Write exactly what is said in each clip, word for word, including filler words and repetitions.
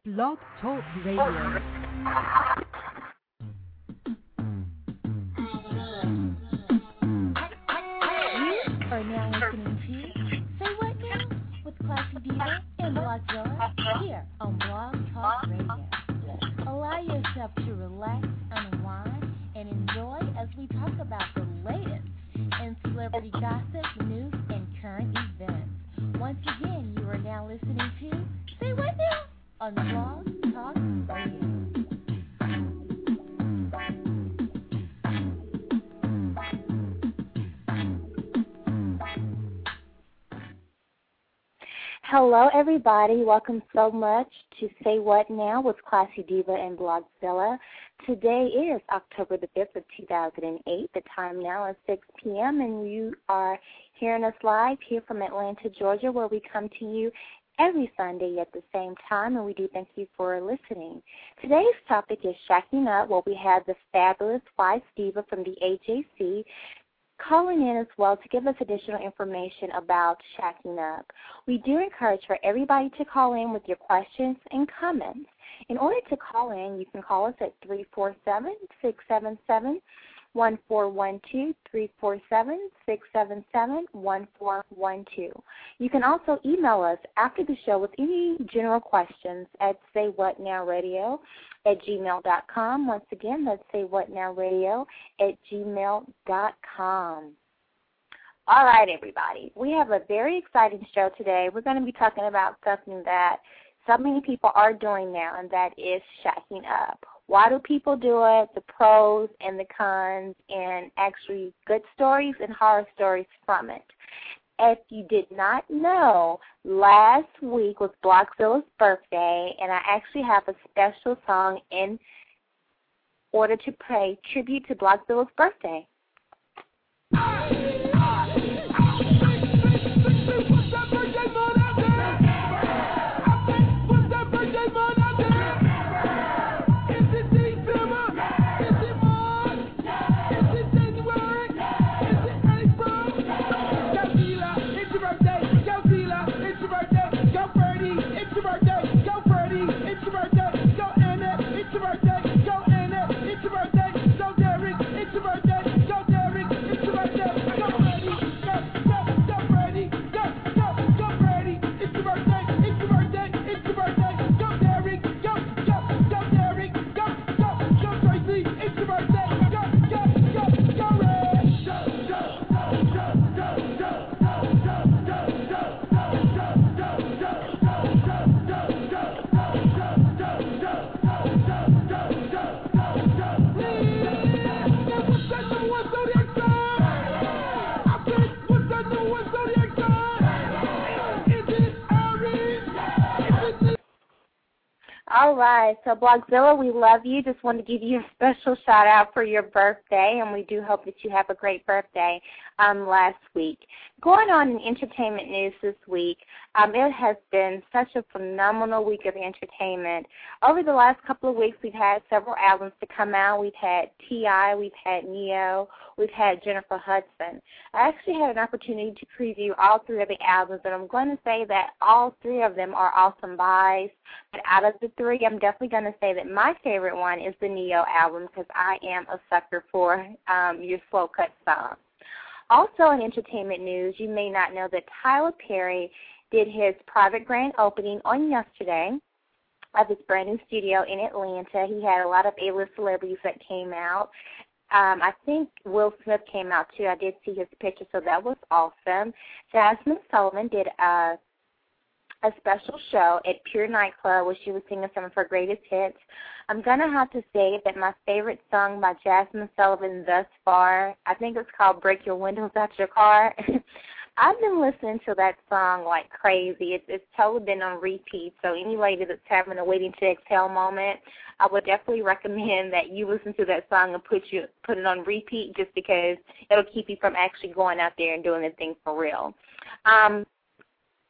Blog Talk Radio. Are now listening to Say What Now with Classy Diva and Blockzilla here on Blog Talk Radio. Allow yourself to relax, unwind, and enjoy as we talk about the latest in celebrity gossip, news, and current events. Once again, you are now listening to Say What Now on Blog Talk Radio. Hello, everybody. Welcome so much to Say What Now with Classy Diva and Blockzilla. Today is October the fifth of two thousand eight. The time now is six p.m., and you are hearing us live here from Atlanta, Georgia, where we come to you every Sunday at the same time, and we do thank you for listening. Today's topic is Shacking Up, where we have the fabulous Wise Diva from the A J C calling in as well to give us additional information about shacking up. We do encourage for everybody to call in with your questions and comments. In order to call in, you can call us at three four seven, six seven seven, one four one two, three four seven, six seven seven, one four one two. You can also email us after the show with any general questions at saywhatnowradio at gmail dot com. Once again, that's saywhatnowradio at gmail dot com. All right, everybody. We have a very exciting show today. We're going to be talking about something that so many people are doing now, and that is shacking up. Why do people do it, the pros and the cons, and actually good stories and horror stories from it. If you did not know, last week was Blockzilla's birthday, and I actually have a special song in order to pay tribute to Blockzilla's birthday. All right, so Blockzilla, we love you. Just want to give you a special shout-out for your birthday, and we do hope that you have a great birthday um, last week. Going on in entertainment news this week, um, it has been such a phenomenal week of entertainment. Over the last couple of weeks, we've had several albums to come out. We've had T I, we've had Neo, we've had Jennifer Hudson. I actually had an opportunity to preview all three of the albums, and I'm going to say that all three of them are awesome buys. But out of the three, I'm definitely going to say that my favorite one is the Neo album because I am a sucker for um, your slow cut songs. Also in entertainment news, you may not know that Tyler Perry did his private grand opening on yesterday of his brand new studio in Atlanta. He had a lot of A-list celebrities that came out. Um, I think Will Smith came out too. I did see his picture, so that was awesome. Jasmine Sullivan did a a special show at Pure Nightclub where she was singing some of her greatest hits. I'm going to have to say that my favorite song by Jasmine Sullivan thus far, I think it's called Break Your Windows Out Your Car. I've been listening to that song like crazy. It's, it's totally been on repeat, so any lady that's having a waiting to exhale moment, I would definitely recommend that you listen to that song and put you put it on repeat just because it'll keep you from actually going out there and doing the thing for real. Um,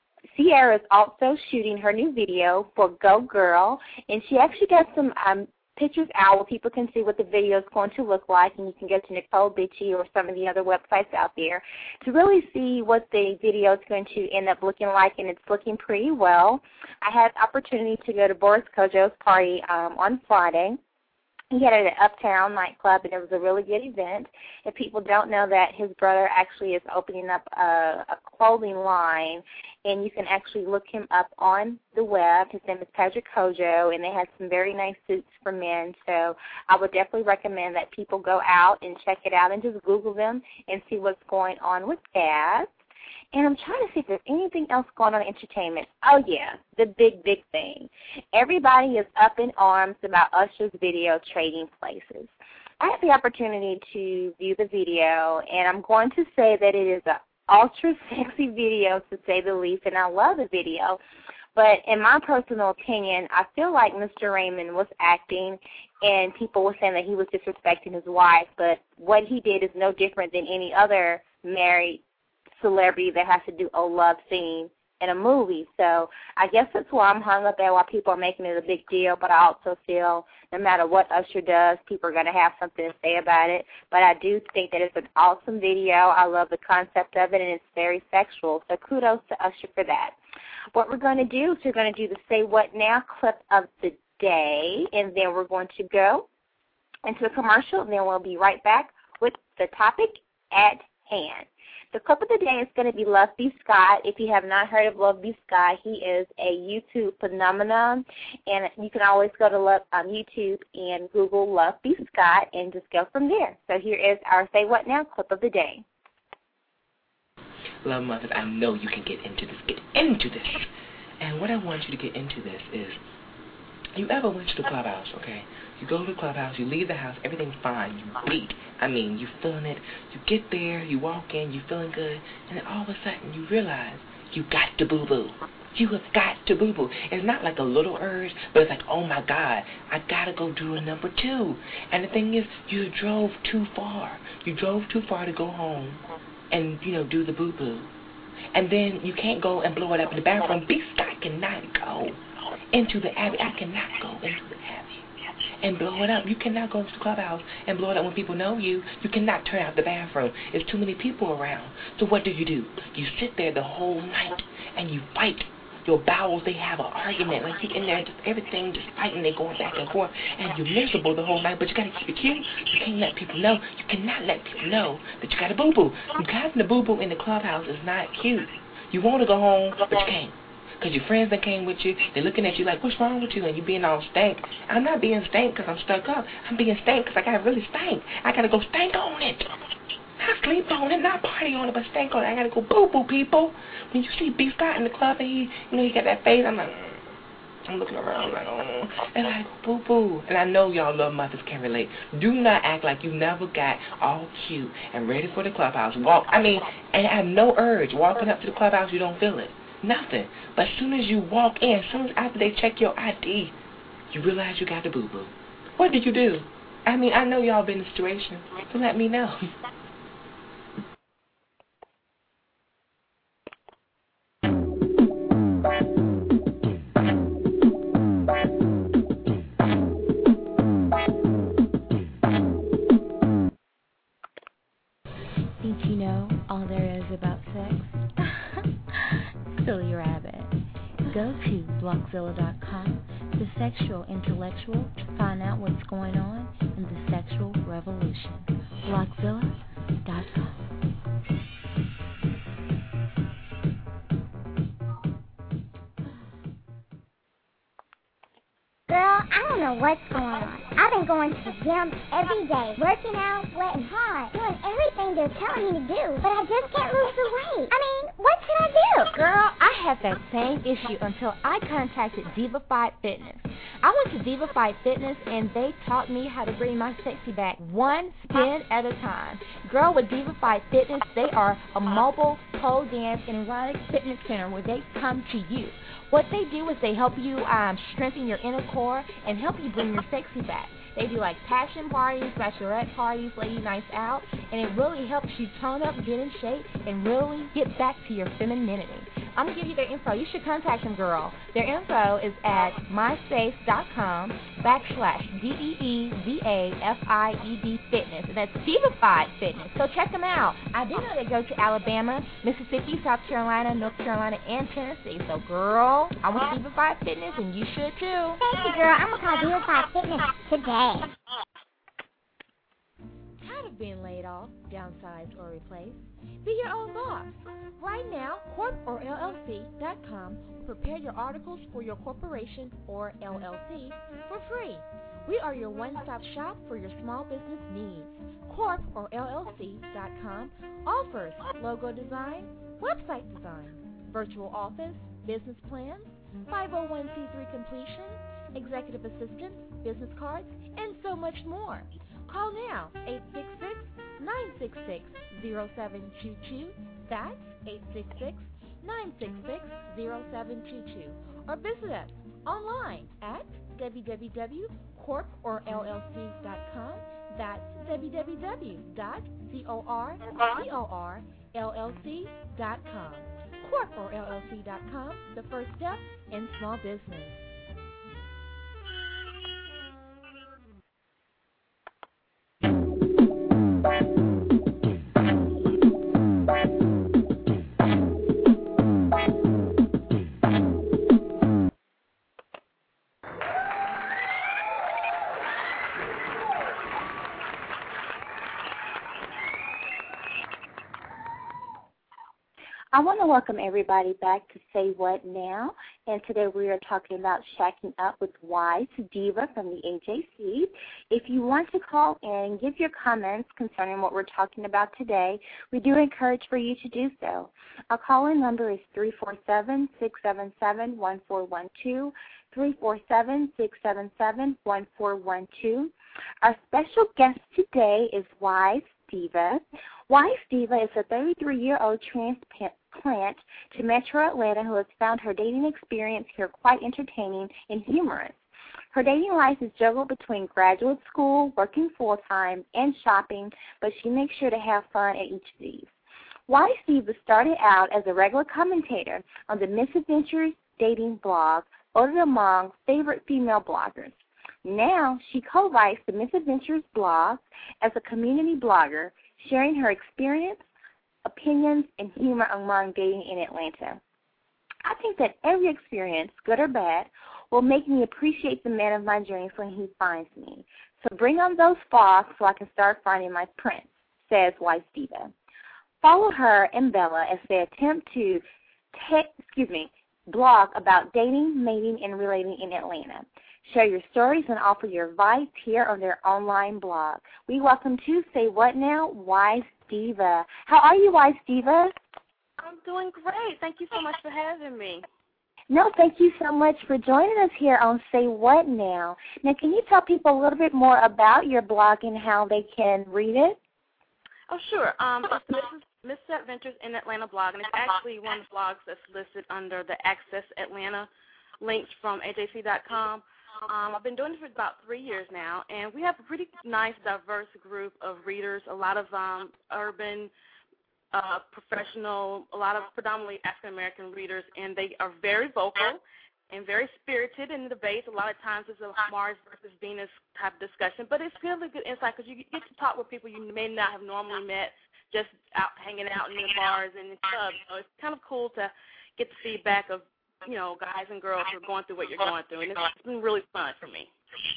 Ciara is also shooting her new video for Go Girl, and she actually got some um, pictures out where people can see what the video is going to look like, and you can go to Nicole Bitchie or some of the other websites out there to really see what the video is going to end up looking like, and it's looking pretty well. I had the opportunity to go to Boris Kojo's party um, on Friday. He had it at Uptown nightclub, and it was a really good event. If people don't know that, his brother actually is opening up a, a clothing line, and you can actually look him up on the web. His name is Patrick Kojo, and they have some very nice suits for men. So I would definitely recommend that people go out and check it out and just Google them and see what's going on with Gaz. And I'm trying to see if there's anything else going on in entertainment. Oh, yeah, the big, big thing. Everybody is up in arms about Usher's video Trading Places. I had the opportunity to view the video, and I'm going to say that it is an ultra-sexy video, to say the least, and I love the video. But in my personal opinion, I feel like Mister Raymond was acting, and people were saying that he was disrespecting his wife, but what he did is no different than any other married celebrity that has to do a love scene in a movie. So I guess that's why I'm hung up at, why people are making it a big deal, but I also feel no matter what Usher does, people are going to have something to say about it. But I do think that it's an awesome video. I love the concept of it, and it's very sexual. So kudos to Usher for that. What we're going to do is we're going to do the Say What Now clip of the day, and then we're going to go into a commercial, and then we'll be right back with the topic at hand. The clip of the day is going to be Love B. Scott. If you have not heard of Love B. Scott, he is a YouTube phenomenon, and you can always go to love, um, YouTube and Google Love B. Scott and just go from there. So here is our Say What Now clip of the day. Love Mothers, I know you can get into this. Get into this. And what I want you to get into this is, you ever went to the clubhouse, okay? You go to the clubhouse, you leave the house, everything's fine, you beat. I mean, you feeling it. You get there, you walk in, you feeling good, and then all of a sudden you realize you got to boo-boo. You have got to boo-boo. It's not like a little urge, but it's like, oh, my God, I got to go do a number two. And the thing is, you drove too far. You drove too far to go home and, you know, do the boo-boo. And then you can't go and blow it up in the bathroom. B. Scott cannot go into the Abbey. I cannot go into the Abbey and blow it up. You cannot go into the clubhouse and blow it up when people know you. You cannot turn out the bathroom. There's too many people around. So what do you do? You sit there the whole night and you fight. Your bowels, they have an argument. Like you in there, just everything, just fighting. They're going back and forth. And you're miserable the whole night, but you got to keep it cute. You can't let people know. You cannot let people know that you got a boo-boo. You having a boo-boo in the clubhouse is not cute. You want to go home, but you can't. Because your friends that came with you, they're looking at you like, what's wrong with you? And you being all stank. I'm not being stank because I'm stuck up. I'm being stank because I got to really stank. I got to go stank on it. Not sleep on it, not party on it, but stank on it. I got to go boo-boo, people. When you see B. Scott in the club and he, you know, he got that face, I'm like, mm. I'm looking around like, oh, and I go boo-boo. And I know y'all love mothers can relate. Do not act like you never got all cute and ready for the clubhouse. Walk, I mean, and have no urge. Walking up to the clubhouse, you don't feel it. Nothing. But as soon as you walk in, as soon as after they check your I D, you realize you got the boo-boo. What did you do? I mean, I know y'all been in the situation, so let me know. Think you know all there is about sex? Silly rabbit. Go to Blockzilla dot com, the sexual intellectual, to find out what's going on in the sexual revolution. Blockzilla dot com. Girl, I don't know what's going on. I've been going to the gym every day, working out, sweating hard, doing everything they're telling me to do, but I just can't lose the weight. I mean, what should I do? Girl, I had that same issue until I contacted Divafied Fitness. I went to Divafied Fitness, and they taught me how to bring my sexy back one spin at a time. Girl, with Divafied Fitness, they are a mobile pole dance and erotic fitness center where they come to you. What they do is they help you um, strengthen your inner core and help you bring your sexy back. They do like passion parties, bachelorette parties, lady nights out, and it really helps you tone up, get in shape, and really get back to your femininity. I'm going to give you their info. You should contact them, girl. Their info is at myspace.com backslash D-E-E-V-A-F-I-E-D fitness. And that's Divafied Fitness. So check them out. I did know they go to Alabama, Mississippi, South Carolina, North Carolina, and Tennessee. So, girl, I want Divafied Fitness, and you should, too. Thank you, girl. I'm going to call Divafied Fitness today. Tired of being laid off, downsized, or replaced? Be your own boss. Right now, corp or L L C dot com will prepare your articles for your corporation or L L C for free. We are your one-stop shop for your small business needs. corp or L L C dot com offers logo design, website design, virtual office, business plans, five oh one c three completion, executive assistant, business cards, and so much more. Call now, eight six six, nine six six, zero seven two two. That's eight six six, nine six six, zero seven two two. Or visit us online at w w w dot corp or L L C dot com. That's w w w dot corp or L L C dot com. corp or L L C dot com, the first step in small business. I want to welcome everybody back to Say What Now, and today we are talking about shacking up with Wise Diva from the A J C. If you want to call in and give your comments concerning what we're talking about today, we do encourage for you to do so. Our call-in number is three four seven, six seven seven, one four one two, three four seven, six seven seven, one four one two. Our special guest today is Wise Diva. Wise Diva is a thirty-three-year-old transplant to Metro Atlanta who has found her dating experience here quite entertaining and humorous. Her dating life is juggled between graduate school, working full-time, and shopping, but she makes sure to have fun at each of these. Wise Diva started out as a regular commentator on the Misadventures dating blog, voted among favorite female bloggers. Now she co-writes the Misadventures blog as a community blogger, sharing her experience, opinions, and humor among dating in Atlanta. I think that every experience, good or bad, will make me appreciate the man of my dreams when he finds me. So bring on those fogs so I can start finding my prince, says Wise Diva. Follow her and Bella as they attempt to te- excuse me, blog about dating, mating, and relating in Atlanta. Share your stories and offer your advice here on their online blog. We welcome to Say What Now, Wise Diva. How are you, Wise Diva? I'm doing great. Thank you so much for having me. No, thank you so much for joining us here on Say What Now. Now, can you tell people a little bit more about your blog and how they can read it? Oh, sure. Um, this is Misadventures in Atlanta blog, and it's actually one of the blogs that's listed under the Access Atlanta links from A J C dot com. Um, I've been doing this for about three years now, and we have a pretty nice, diverse group of readers, a lot of um, urban, uh, professional, a lot of predominantly African-American readers, and they are very vocal and very spirited in the debates. A lot of times it's a Mars versus Venus type of discussion, but it's really good insight because you get to talk with people you may not have normally met just out hanging out in the bars and the clubs. So it's kind of cool to get the feedback of, you know, guys and girls who are going through what you're going through, and it's been really fun for me.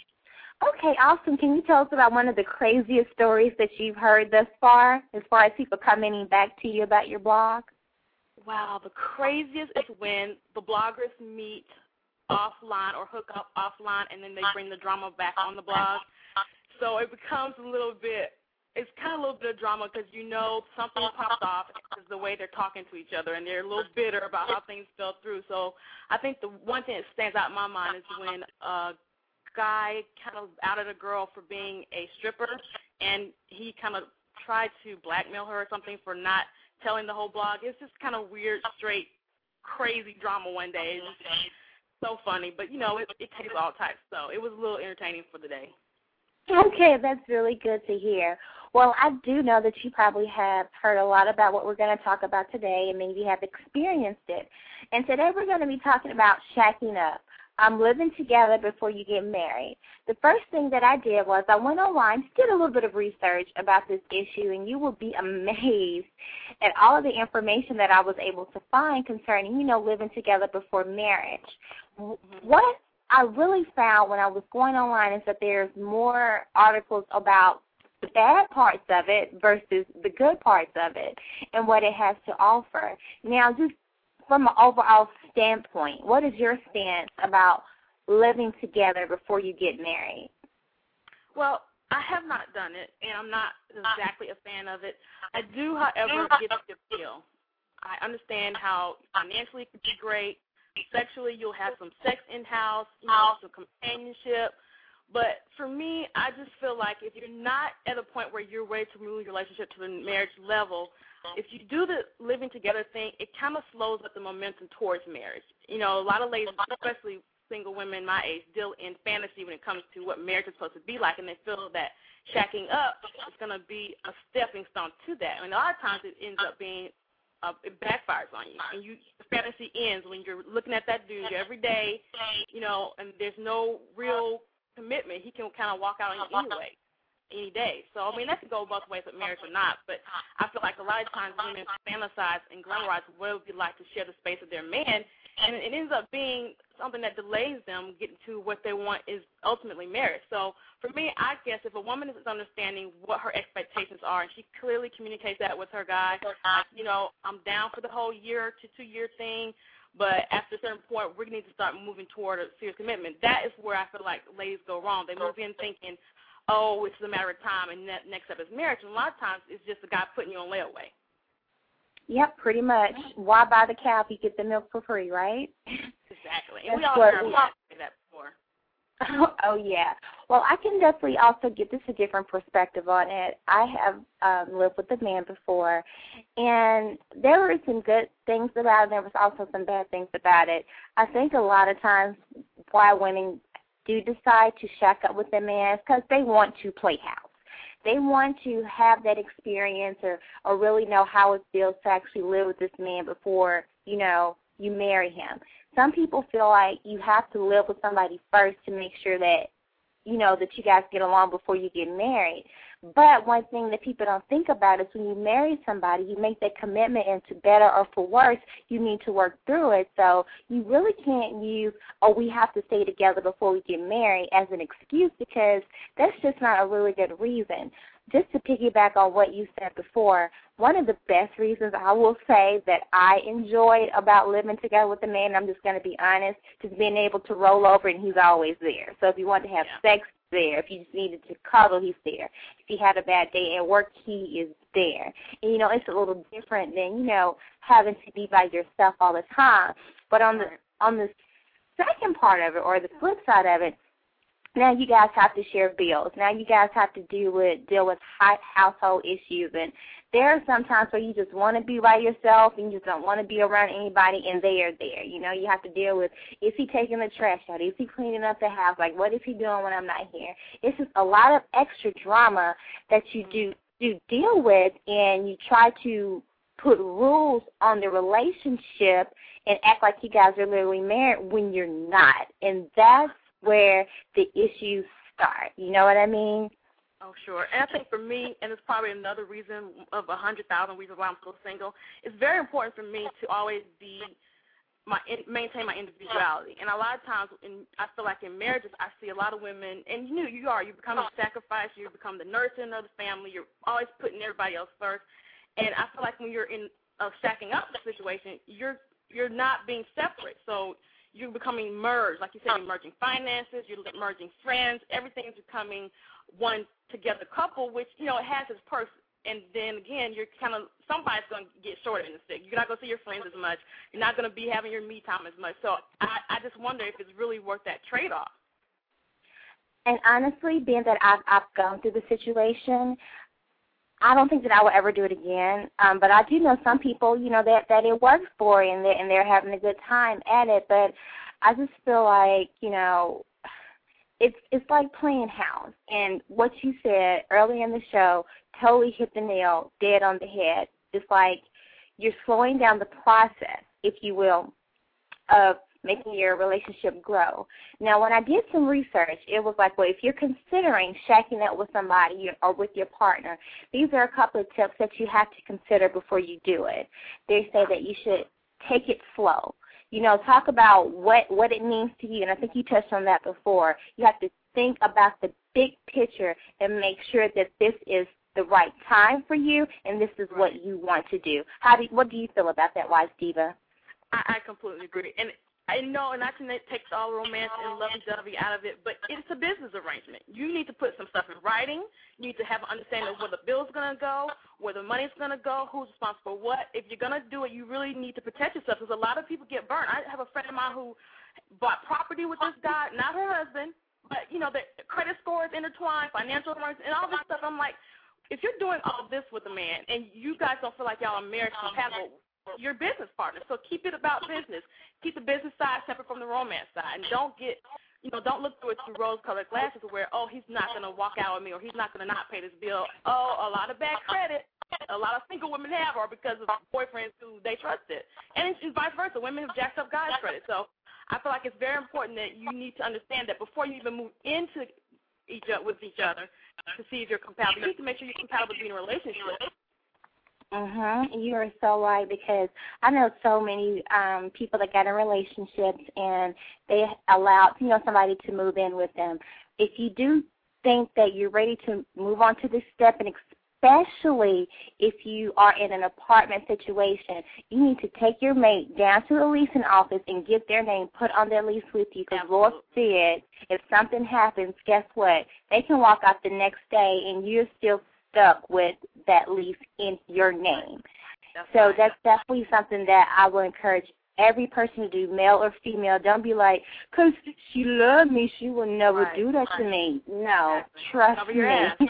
Okay, awesome. Can you tell us about one of the craziest stories that you've heard thus far, as far as people commenting back to you about your blog? Wow, the craziest is when the bloggers meet offline or hook up offline, and then they bring the drama back on the blog. So it becomes a little bit, it's kind of a little bit of drama because you know something popped off because the way they're talking to each other, and they're a little bitter about how things fell through. So I think the one thing that stands out in my mind is when a guy kind of outed a girl for being a stripper, and he kind of tried to blackmail her or something for not telling the whole blog. It's just kind of weird, straight, crazy drama one day. It's just so funny. But, you know, it, it takes all types. So it was a little entertaining for the day. Okay, that's really good to hear. Well, I do know that you probably have heard a lot about what we're going to talk about today, and maybe you have experienced it. And today we're going to be talking about shacking up, um, living together before you get married. The first thing that I did was I went online, did a little bit of research about this issue, and you will be amazed at all of the information that I was able to find concerning, you know, living together before marriage. What I really found when I was going online is that there's more articles about the bad parts of it versus the good parts of it and what it has to offer. Now, just from an overall standpoint, what is your stance about living together before you get married? Well, I have not done it, and I'm not exactly a fan of it. I do, however, get the appeal. I understand how financially it could be great. Sexually, you'll have some sex in-house, you know, some companionship. But for me, I just feel like if you're not at a point where you're ready to move your relationship to the marriage level, if you do the living together thing, it kind of slows up the momentum towards marriage. You know, a lot of ladies, especially single women my age, deal in fantasy when it comes to what marriage is supposed to be like, and they feel that shacking up is going to be a stepping stone to that. And a lot of times it ends up being Uh, it backfires on you, and you the fantasy ends when you're looking at that dude every day, you know, and there's no real commitment. He can kind of walk out on you anyway, any day. So, I mean, that could go both ways with marriage or not, but I feel like a lot of times women fantasize and glamorize what it would be like to share the space of their man, and it ends up being something that delays them getting to what they want is ultimately marriage. So for me, I guess if a woman is understanding what her expectations are and she clearly communicates that with her guy, like, you know, I'm down for the whole year to two-year thing, but after a certain point, we need to start moving toward a serious commitment. That is where I feel like ladies go wrong. They move in thinking, oh, it's a matter of time, and that next step is marriage. And a lot of times it's just a guy putting you on layaway. Yep, pretty much. Why buy the cow if you get the milk for free, right? Exactly. And we all heard that before. Oh, yeah. Well, I can definitely also give this a different perspective on it. I have um, lived with a man before, and there were some good things about it, and there was also some bad things about it. I think a lot of times why women do decide to shack up with a man is because they want to play house. They want to have that experience or, or really know how it feels to actually live with this man before, you know, you marry him. Some people feel like you have to live with somebody first to make sure that, you know, that you guys get along before you get married. But one thing that people don't think about is when you marry somebody, you make that commitment, and to better or for worse, you need to work through it. So you really can't use, oh, we have to stay together before we get married as an excuse, because that's just not a really good reason. Just to piggyback on what you said before, one of the best reasons I will say that I enjoyed about living together with a man, I'm just going to be honest, just being able to roll over and he's always there. So if you want to have yeah. sex, there. If you just needed to cuddle, he's there. If you had a bad day at work, he is there. And, you know, it's a little different than, you know, having to be by yourself all the time. But on the on the second part of it, or the flip side of it, now you guys have to share bills. Now you guys have to deal with deal with high household issues, and there are some times where you just want to be by yourself and you just don't want to be around anybody, and they are there. You know, you have to deal with, is he taking the trash out? Is he cleaning up the house? Like, what is he doing when I'm not here? It's just a lot of extra drama that you do, do deal with, and you try to put rules on the relationship and act like you guys are literally married when you're not. And that's where the issues start. You know what I mean? Oh, sure. And I think for me, and it's probably another reason of a hundred thousand reasons why I'm still single, it's very important for me to always be my maintain my individuality. And a lot of times, in, I feel like in marriages, I see a lot of women, and you know, you are, you become a sacrifice, you become the nurse in the family, you're always putting everybody else first. And I feel like when you're in a stacking up situation, you're you're not being separate. So you're becoming merged. Like you said, you're merging finances, you're merging friends, everything's becoming one together couple, which, you know, it has its perks. And then, again, you're kind of, somebody's going to get short in the stick. You're not going to see your friends as much. You're not going to be having your me time as much. So I, I just wonder if it's really worth that trade-off. And honestly, being that I've, I've gone through the situation, I don't think that I will ever do it again. Um, but I do know some people, you know, that, that it works for, and they're, and they're having a good time at it. But I just feel like, you know, it's it's like playing house. And what you said early in the show totally hit the nail dead on the head. It's like you're slowing down the process, if you will, of making your relationship grow. Now, when I did some research, it was like, well, if you're considering shacking up with somebody or with your partner, these are a couple of tips that you have to consider before you do it. They say that you should take it slow. You know, talk about what, what it means to you, and I think you touched on that before. You have to think about the big picture and make sure that this is the right time for you and this is what you want to do. How do what do you feel about that, Wise Diva? I, I completely agree. And I know, and I think that takes all romance and lovey-dovey out of it, but it's a business arrangement. You need to put some stuff in writing. You need to have an understanding of where the bill's going to go, where the money's going to go, who's responsible for what. If you're going to do it, you really need to protect yourself because a lot of people get burned. I have a friend of mine who bought property with this guy, not her husband, but, you know, the credit score is intertwined, financial arrangements, and all this stuff. I'm like, if you're doing all this with a man and you guys don't feel like y'all are marriage compatible, your business partner. So keep it about business. Keep the business side separate from the romance side. And don't get, you know, don't look through it through rose-colored glasses where, oh, he's not going to walk out with me or he's not going to not pay this bill. Oh, a lot of bad credit a lot of single women have are because of boyfriends who they trusted. And it's vice versa. Women have jacked up guys' credit. So I feel like it's very important that you need to understand that before you even move into each other, with each other to see if you're compatible. You need to make sure you're compatible to be in a relationship. Mhm. You are so right because I know so many um, people that got in relationships and they allowed you know somebody to move in with them. If you do think that you're ready to move on to this step, and especially if you are in an apartment situation, you need to take your mate down to the leasing office and get their name put on their lease with you. Because Lord said, if something happens, guess what? They can walk out the next day and you're still stuck with that lease in your name. That's so right. That's definitely something that I will encourage every person to do, male or female. Don't be like, because she loved me, she will never right. do that right. to me. No, exactly. Trust Cover me.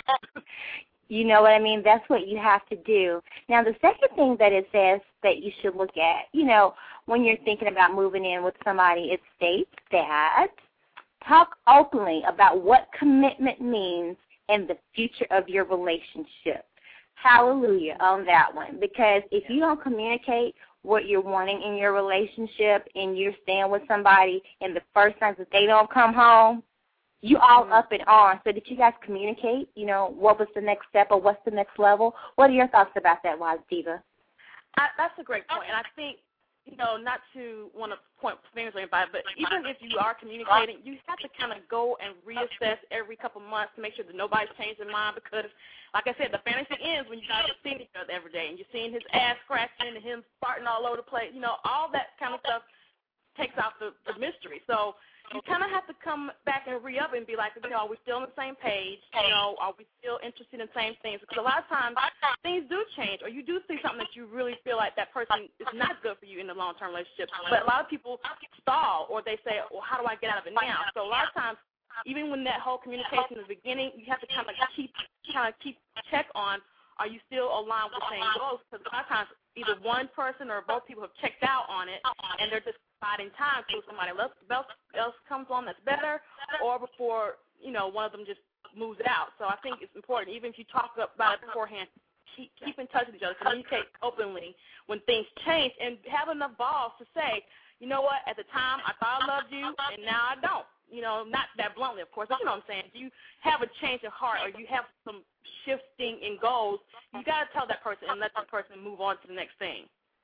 You know what I mean? That's what you have to do. Now, the second thing that it says that you should look at, you know, when you're thinking about moving in with somebody, it states that talk openly about what commitment means in the future of your relationship. Hallelujah on that one. Because if you don't communicate what you're wanting in your relationship and you're staying with somebody and the first time that they don't come home, you all mm-hmm. up and on. So did you guys communicate, you know, what was the next step or what's the next level? What are your thoughts about that, Wise Diva? I, that's a great point. And I think, you know, not to want to point fingers at anybody, but even if you are communicating, you have to kind of go and reassess every couple months to make sure that nobody's changed their mind because, like I said, the fantasy ends when you guys are seeing each other every day and you're seeing his ass scratching and him farting all over the place. You know, all that kind of stuff takes out the, the mystery. So you kind of have to come back and re-up and be like, you know, are we still on the same page? You know, are we still interested in the same things? Because a lot of times things do change, or you do see something that you really feel like that person is not good for you in the long-term relationship. But a lot of people stall, or they say, well, how do I get out of it now? So a lot of times, even when that whole communication in the beginning, you have to kind of keep kind of keep check on, are you still aligned with the same goals? Because a lot of times, either one person or both people have checked out on it, and they're just biding time until somebody else, else comes on that's better, or before, you know, one of them just moves out. So I think it's important, even if you talk about it beforehand, keep, keep in touch with each other, communicate openly when things change, and have enough balls to say, you know what, at the time I thought I loved you, and now I don't. You know, not that bluntly, of course, but you know what I'm saying. If you have a change of heart or you have some shifting in goals, you got to tell that person and let that person move on to the next thing.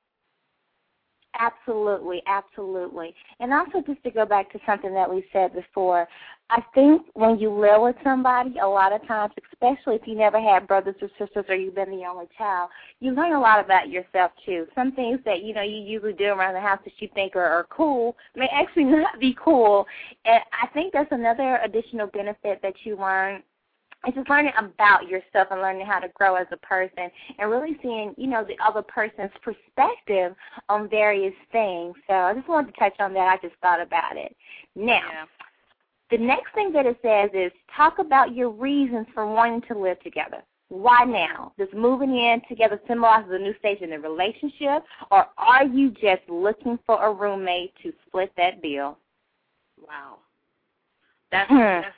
Absolutely, absolutely. And also just to go back to something that we said before, I think when you live with somebody, a lot of times, especially if you never had brothers or sisters or you've been the only child, you learn a lot about yourself too. Some things that, you know, you usually do around the house that you think are, are cool may actually not be cool. And I think that's another additional benefit that you learn. It's just learning about yourself and learning how to grow as a person and really seeing, you know, the other person's perspective on various things. So I just wanted to touch on that. I just thought about it. Now, yeah. The next thing that it says is talk about your reasons for wanting to live together. Why now? Does moving in together symbolize a new stage in the relationship, or are you just looking for a roommate to split that bill? Wow. That's, hmm. that's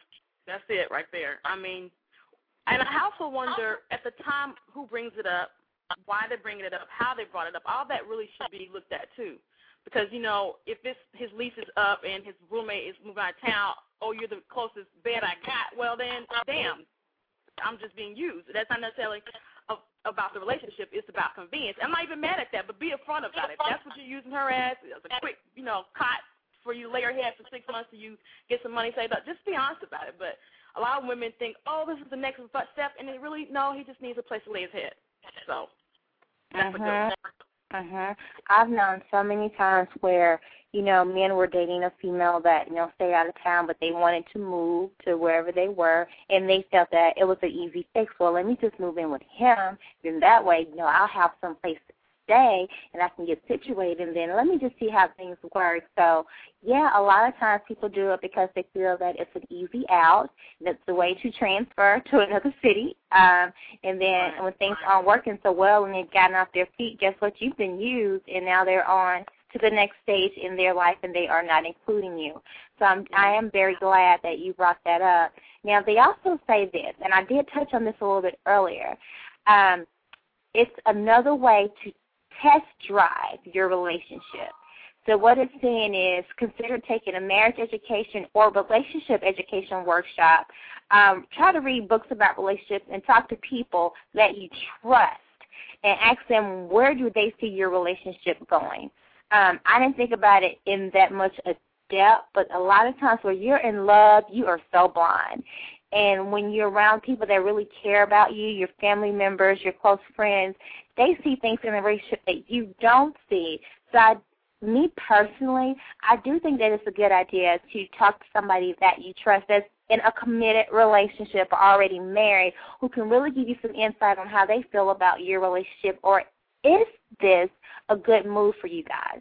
That's it right there. I mean, and I also wonder at the time who brings it up, why they're bringing it up, how they brought it up. All that really should be looked at too, because you know if it's, his lease is up and his roommate is moving out of town, oh, you're the closest bed I got. Well then, damn, I'm just being used. That's not necessarily a, about the relationship. It's about convenience. I'm not even mad at that, but be upfront about it. If that's what you're using her as, as a quick, you know, cot for you to lay your head for six months so you get some money saved up. Just be honest about it. But a lot of women think, oh, this is the next step, and it really, no, he just needs a place to lay his head. So that's uh-huh. what Uh-huh. I've known so many times where, you know, men were dating a female that, you know, stayed out of town, but they wanted to move to wherever they were, and they felt that it was an easy fix. Well, let me just move in with him, then that way, you know, I'll have some place to stay, and I can get situated, and then let me just see how things work. So, yeah, a lot of times people do it because they feel that it's an easy out, and it's the way to transfer to another city, um, and then when things aren't working so well and they've gotten off their feet, guess what? You've been used, and now they're on to the next stage in their life, and they are not including you. So I'm, I am very glad that you brought that up. Now, they also say this, and I did touch on this a little bit earlier. Um, it's another way to test drive your relationship. So what it's saying is consider taking a marriage education or relationship education workshop. Um, try to read books about relationships and talk to people that you trust and ask them where do they see your relationship going. Um, I didn't think about it in that much depth, but a lot of times when you're in love, you are so blind. And when you're around people that really care about you, your family members, your close friends, they see things in a relationship that you don't see. So I, me personally, I do think that it's a good idea to talk to somebody that you trust that's in a committed relationship or already married who can really give you some insight on how they feel about your relationship, or is this a good move for you guys?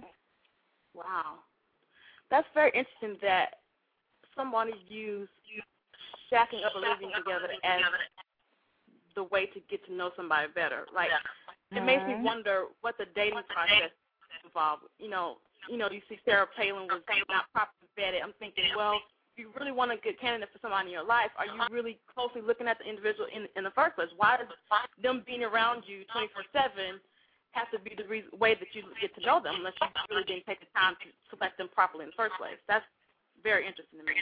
Wow. That's very interesting that somebody used shacking up or living together as the way to get to know somebody better. Like, it makes me wonder what the dating process involved. You know, you know, you see Sarah Palin was not properly vetted. I'm thinking, well, if you really want a good candidate for somebody in your life, are you really closely looking at the individual in, in the first place? Why does them being around you twenty-four seven have to be the reason, way that you get to know them unless you really didn't take the time to select them properly in the first place? That's very interesting to me.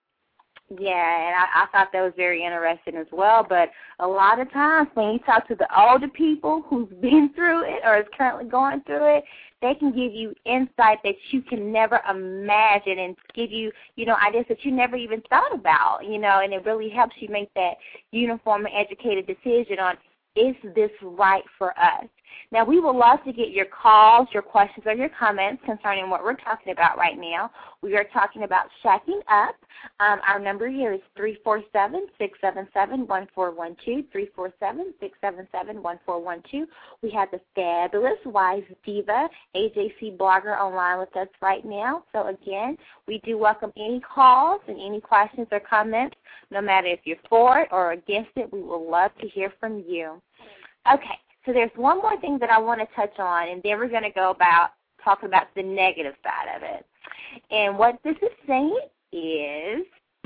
Yeah, and I, I thought that was very interesting as well. But a lot of times when you talk to the older people who's been through it or is currently going through it, they can give you insight that you can never imagine and give you, you know, ideas that you never even thought about, you know, and it really helps you make that uniform and educated decision on, is this right for us? Now, we would love to get your calls, your questions, or your comments concerning what we're talking about right now. We are talking about shacking up. Um, our number here is three four seven, six seven seven, one four one two, three four seven, six seven seven, one four one two. We have the fabulous Wise Diva, A J C blogger, online with us right now. So, again, we do welcome any calls and any questions or comments, no matter if you're for it or against it. We would love to hear from you. Okay. So there's one more thing that I want to touch on, and then we're going to go about talk about the negative side of it. And what this is saying is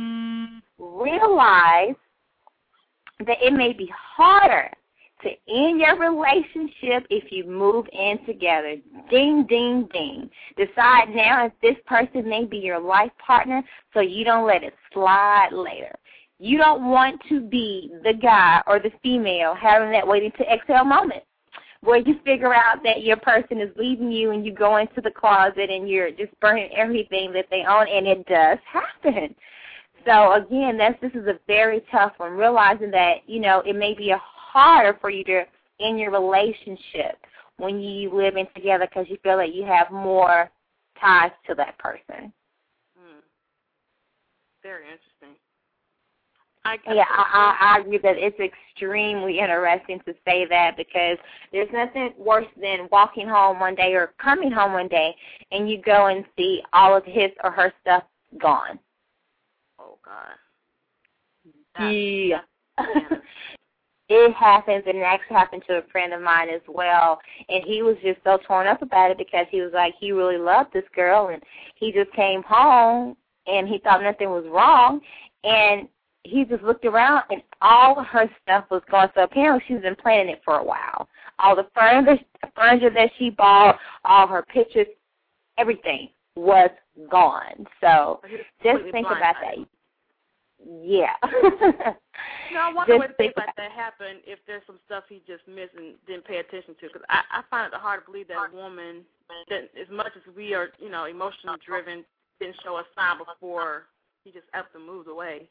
realize that it may be harder to end your relationship if you move in together. Ding, ding, ding. Decide now if this person may be your life partner so you don't let it slide later. You don't want to be the guy or the female having that waiting to exhale moment where you figure out that your person is leaving you and you go into the closet and you're just burning everything that they own, and it does happen. So, again, that's, this is a very tough one, realizing that, you know, it may be harder for you to end your relationship when you live in together because you feel that you have more ties to that person. Mm. Very interesting. I, yeah, I, I, I agree that it's extremely interesting to say that because there's nothing worse than walking home one day or coming home one day and you go and see all of his or her stuff gone. Oh, God. That's, yeah. It happens, and it actually happened to a friend of mine as well, and he was just so torn up about it because he was like, he really loved this girl, and he just came home, and he thought nothing was wrong, and he just looked around, and all of her stuff was gone. So apparently she's been planning it for a while. All the furniture, furniture that she bought, all her pictures, everything was gone. So just think about that. Yeah. No, I wonder what things like that happen if there's some stuff he just missed and didn't pay attention to. Because I, I find it hard to believe that a woman, that as much as we are, you know, emotionally driven, didn't show a sign before he just up and moved away.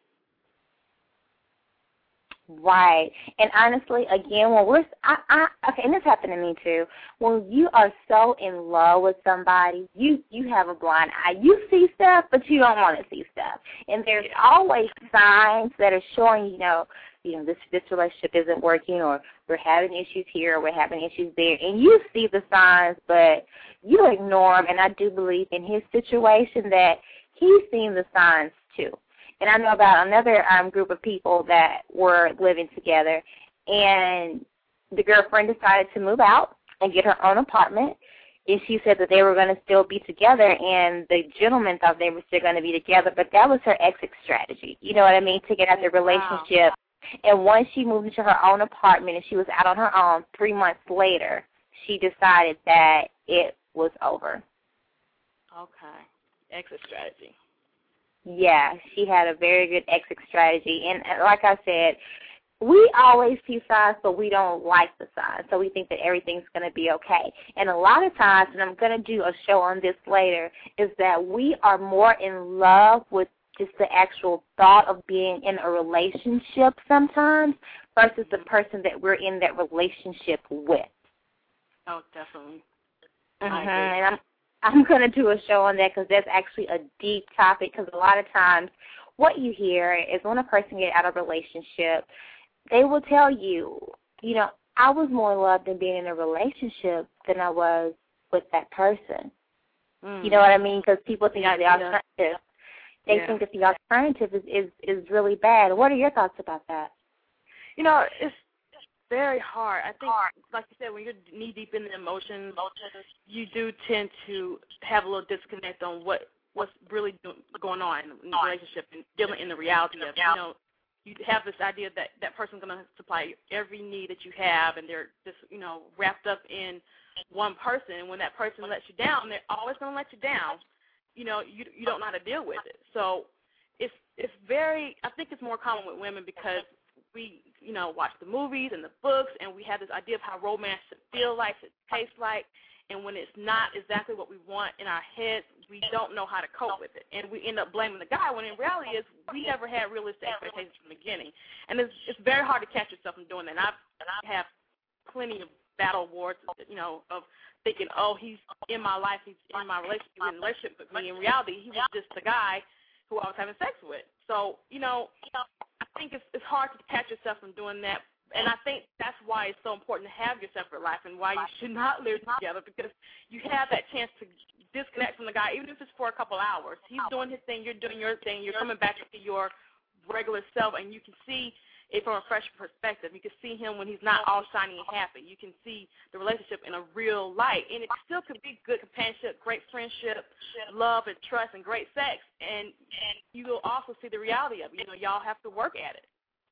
Right. And honestly, again, when we're, I, I, okay, and this happened to me too. When you are so in love with somebody, you, you have a blind eye. You see stuff, but you don't want to see stuff. And there's always signs that are showing, you know, you know, this, this relationship isn't working, or we're having issues here, or we're having issues there. And you see the signs, but you ignore them. And I do believe in his situation that he's seen the signs too. And I know about another um, group of people that were living together, and the girlfriend decided to move out and get her own apartment, and she said that they were going to still be together, and the gentleman thought they were still going to be together, but that was her exit strategy, you know what I mean, to get out of the relationship. Wow. And once she moved into her own apartment and she was out on her own, three months later, she decided that it was over. Okay. Exit strategy. Yeah, she had a very good exit strategy. And like I said, we always see signs, but we don't like the signs. So we think that everything's going to be okay. And a lot of times, and I'm going to do a show on this later, is that we are more in love with just the actual thought of being in a relationship sometimes versus the person that we're in that relationship with. Oh, definitely. Mm-hmm. And I'm I'm going to do a show on that because that's actually a deep topic, because a lot of times what you hear is when a person gets out of a relationship, they will tell you, you know, I was more loved in being in a relationship than I was with that person. Mm. You know what I mean? Because people think yeah, the alternative. Yeah. They yeah. think that the alternative is, is, is really bad. What are your thoughts about that? You know, it's very hard. I think, like you said, when you're knee-deep in the emotions, you do tend to have a little disconnect on what, what's really do, going on in the relationship and dealing in the reality of it. You know, you have this idea that that person's going to supply every need that you have, and they're just, you know, wrapped up in one person. And when that person lets you down, they're always going to let you down. You know, you you don't know how to deal with it. So it's it's very, I think it's more common with women because we, you know, watch the movies and the books, and we have this idea of how romance should feel like, should taste like, and when it's not exactly what we want in our heads, we don't know how to cope with it, and we end up blaming the guy, when in reality is we never had realistic expectations from the beginning, and it's it's very hard to catch yourself from doing that, and I, and I have plenty of battle awards, you know, of thinking, oh, he's in my life, he's in my relationship, he's in a relationship with me. In reality, he was just the guy who I was having sex with. So, you know, I think it's it's hard to catch yourself from doing that, and I think that's why it's so important to have your separate life and why you should not live together, because you have that chance to disconnect from the guy, even if it's for a couple hours. He's doing his thing, you're doing your thing, you're coming back to your regular self, and you can see it from a fresh perspective. You can see him when he's not all shiny and happy. You can see the relationship in a real light, and it still could be good companionship, great friendship, love and trust, and great sex, and, and you will also see the reality of it. You know, y'all have to work at it.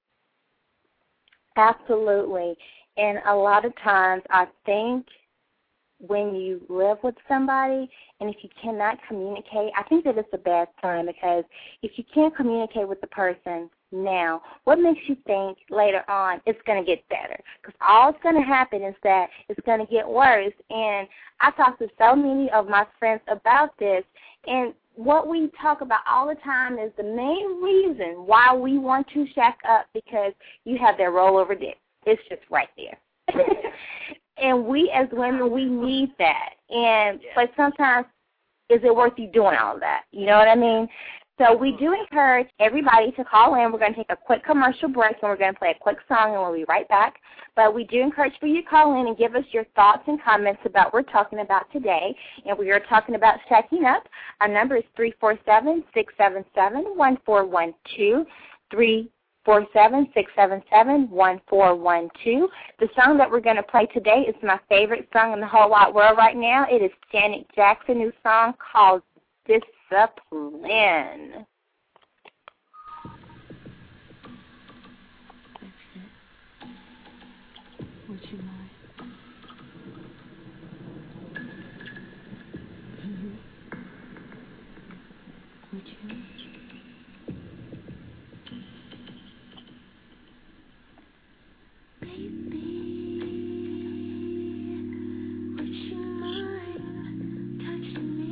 Absolutely. And a lot of times I think when you live with somebody and if you cannot communicate, I think that it's a bad sign, because if you can't communicate with the person now, what makes you think later on it's going to get better? Because all it's going to happen is that it's going to get worse. And I talk to so many of my friends about this, and what we talk about all the time is the main reason why we want to shack up, because you have that rollover dick. It's just right there. And we as women, we need that. And yeah. But sometimes, is it worth you doing all of that? You know what I mean? So we do encourage everybody to call in. We're going to take a quick commercial break, and we're going to play a quick song, and we'll be right back. But we do encourage for you to call in and give us your thoughts and comments about what we're talking about today. And we are talking about shacking up. Our number is three four seven, six seven seven, one four one two, three four seven, six seven seven, one four one two. The song that we're going to play today is my favorite song in the whole wide world right now. It is Janet Jackson's new song called Discipline. you mind? Would you? Baby, would you mind touching me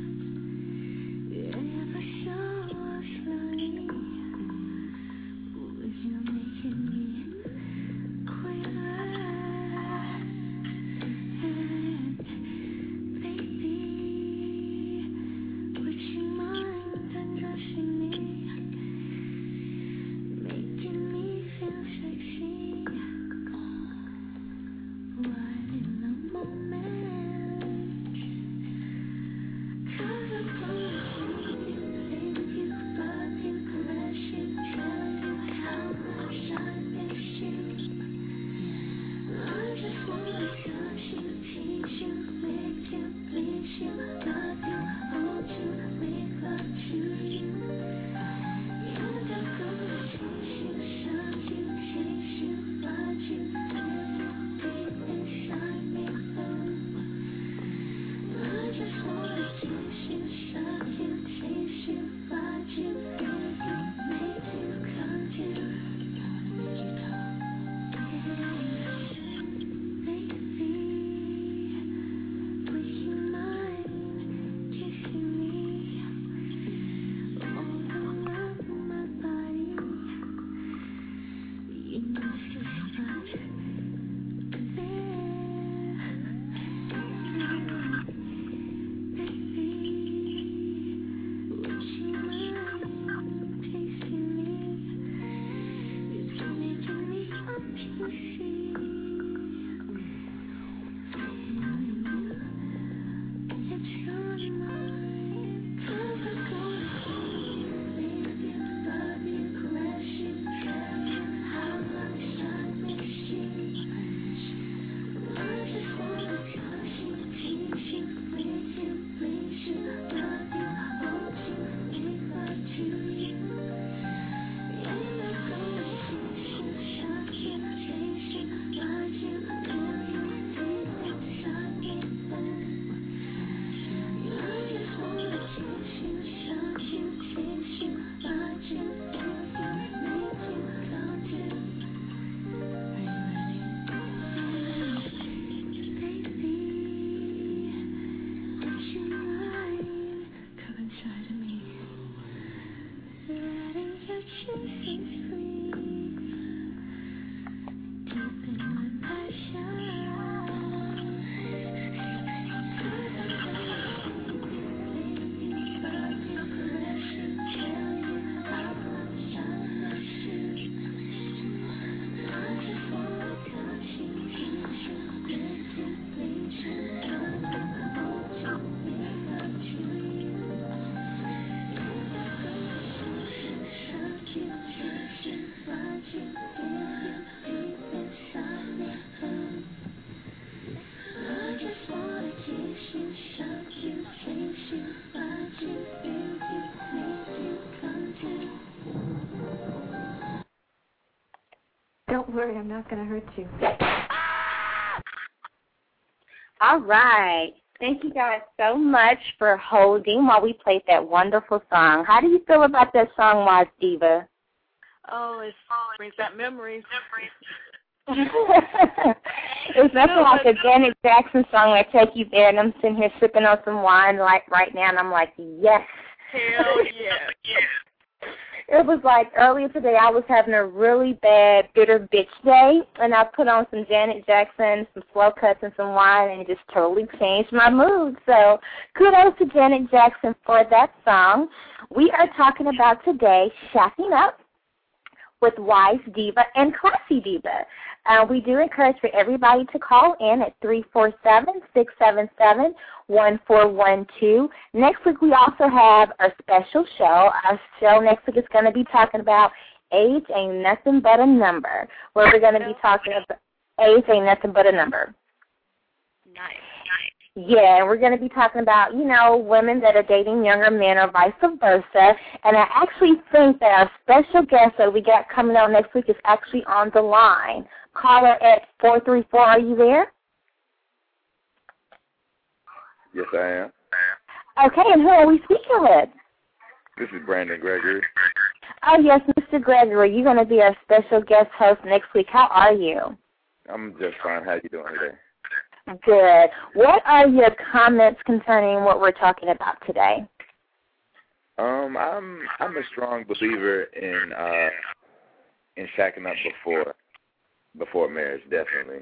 ever so slowly? Would you making me quiver? Baby, would you mind undressing me, making me feel sexy? Right in the moment, 'cause I'm gonna hold you, save you, love you, caress you, tell you how much I miss you. I just wanna touch you, tease you, make you, please you, love you, hold you, make love to you. And I'm gonna tease you, shock you, chase you, find you, feel you deep inside me, boom. I just wanna tease you, shock you, chase you, find you, feel you, make you come to. I wanna make you talk. Baby, would you mind kissing me all around my body? You know it's just right there. Baby, would you mind tasting me? You're making me uneasy. It's your mind, 'cause I'm gonna hold you, leave you, love you, caress you, tell you how much I miss you. I just wanna touch you, tease you, make you, please you, love you, hold you, make love to you. And I'm gonna tease you, shock you, chase you, find you, feel you deep inside me, boom. I just wanna tease you, shock you, chase you, find you, feel you, make you come to. Are you ready? Baby, would you mind come inside of me, letting your juices breathe deep in my passion? 'Cause I'm gonna leave you, love you, caress you, tell you how much I miss you. I just wanna touch you, tease you, make you, please you, love you, hold you, make love to you. And I'm gonna tease you, shock you, chase you, find you, feel you deep inside me, boom. I just wanna tease you, shock you, chase you, find you, feel you, make you come to. Don't worry, I'm not gonna hurt you. All right. Thank you guys so much for holding while we played that wonderful song. How do you feel about that song, Wise Diva? Oh, it brings back memories. It's nothing like a Janet Jackson song that take you there, and I'm sitting here sipping on some wine like right now, and I'm like, yes. Hell yeah. It was like earlier today I was having a really bad bitter bitch day, and I put on some Janet Jackson, some slow cuts, and some wine, and it just totally changed my mood. So kudos to Janet Jackson for that song. We are talking about today shacking up with Wise Diva and Classy Diva. Uh, we do encourage for everybody to call in at three four seven, six seven seven, one four one two. Next week we also have a special show. Our show next week is going to be talking about age ain't nothing but a number, where we're going to be talking about age ain't nothing but a number. Nice. Yeah, and we're going to be talking about, you know, women that are dating younger men or vice versa. And I actually think that our special guest that we got coming out next week is actually on the line. Caller at four three four, are you there? Yes, I am. Okay, and who are we speaking with? This is Brandon Gregory. Oh, yes, Mister Gregory, you're going to be our special guest host next week. How are you? I'm just fine. How you doing today? Good. What are your comments concerning what we're talking about today? Um, I'm I'm a strong believer in uh in shacking up before before marriage, definitely.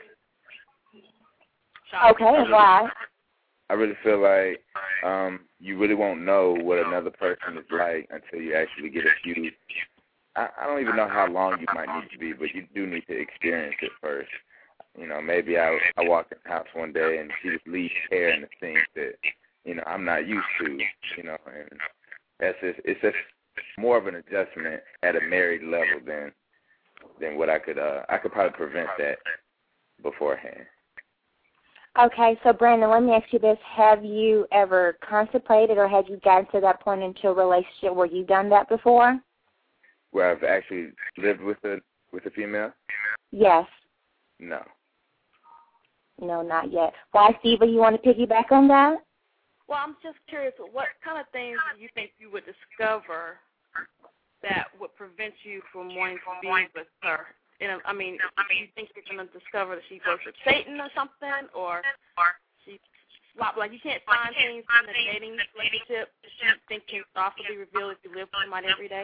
Okay, and why? I really feel like um you really won't know what another person is like until you actually get a few. I, I don't even know how long you might need to be, but you do need to experience it first. You know, maybe I I walk in the house one day and she just leaves hair in the things that, you know, I'm not used to, you know, and that's just, it's just more of an adjustment at a married level than than what I could, uh, I could probably prevent that beforehand. Okay, so Brandon, let me ask you this. Have you ever contemplated or have you gotten to that point into a relationship where you've done that before? Where I've actually lived with a, with a female? Yes. No. No, not yet. Why, Steve, you want to piggyback on that? Well, I'm just curious, what kind of things do you think you would discover that would prevent you from wanting to be with her? You know, I mean, do you think you're going to discover that she works with Satan or something, or she, like, you can't find things in the dating relationship that you think can possibly reveal if you live with somebody every day?